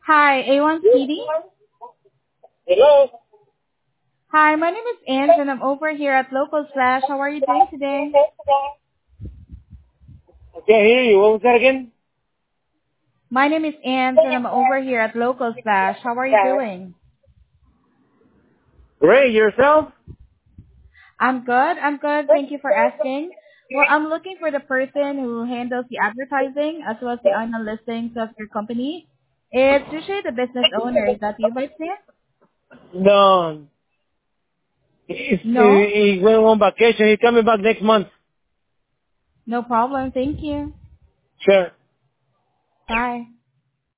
Hi, A1 PD. Hello? Hi, my name is Ange and I'm over here at Local Slash. How are you doing today? I can't hear you. What was that again? My name is Ange and I'm over here at Local Slash. How are you doing? Great, yourself? I'm good. I'm good. Thank you for asking. Well, I'm looking for the person who handles the advertising as well as the annual listings of your company. It's usually the business owner. Is that you by chance? No. No? He went on vacation. He's coming back next month. No problem. Thank you. Sure. Bye.